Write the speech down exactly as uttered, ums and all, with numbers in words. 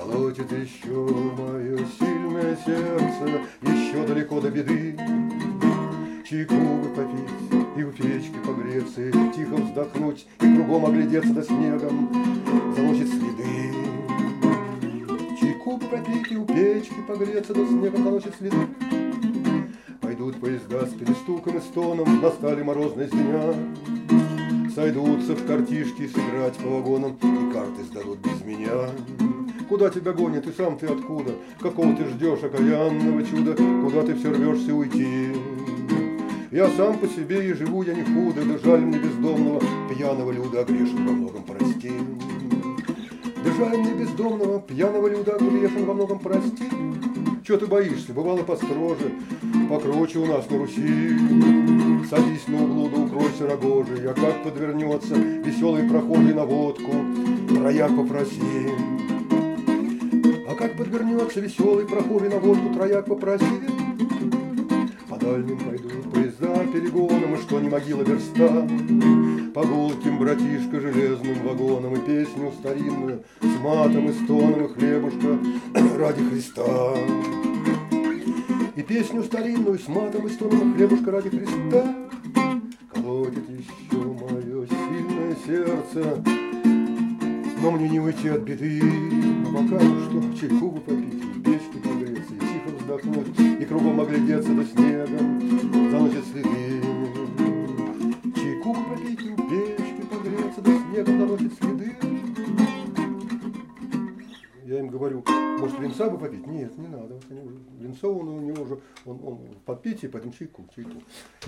Колотит еще мое сильное сердце, еще далеко до беды. Чайку бы попить и у печки погреться, и тихо вздохнуть, и кругом оглядеться до снегом заносит следы. Чайку бы попить и у печки погреться, до снегом заносит следы. Пойдут поезда с перестуком и стоном, настали морозные дня. Сойдутся в картишки сыграть по вагонам, и карты сдадут без меня. Куда тебя гонит, и сам ты откуда? Какого ты ждешь окаянного чуда? Куда ты все рвешься уйти? Я сам по себе и живу я не худо, да жаль мне бездомного, пьяного люда, грешен во многом прости. Да жаль мне бездомного, пьяного люда, грешен во многом прости. Чего ты боишься, бывало построже, покруче у нас на Руси. Садись на углу, да укройся рогожей, а как подвернется веселый прохожий на водку, трояк попроси. А как подвернется веселый прохожий на водку, трояк попроси. По дальним пойдут поезда перегоном, и что не могила верста, по гулким, братишка, железным вагоном, и песню старинную с матом и стоном, и хлебушка ради Христа. И песню старинную с матом и стоном, и хлебушка ради Христа. Колотит еще мое сильное сердце, но мне не уйти от беды. А пока ну что, чайку бы попить, и печки погреться, и тихо вздохнуть, и кругом оглядеться до снегом заносит следы. Чайку бы попить, и у печки погреться, до снегом заносит следы. Я им говорю, может, винца бы попить? Нет, не надо. Винцо он у него уже, он, он подпить и пойдем чайку, чайку.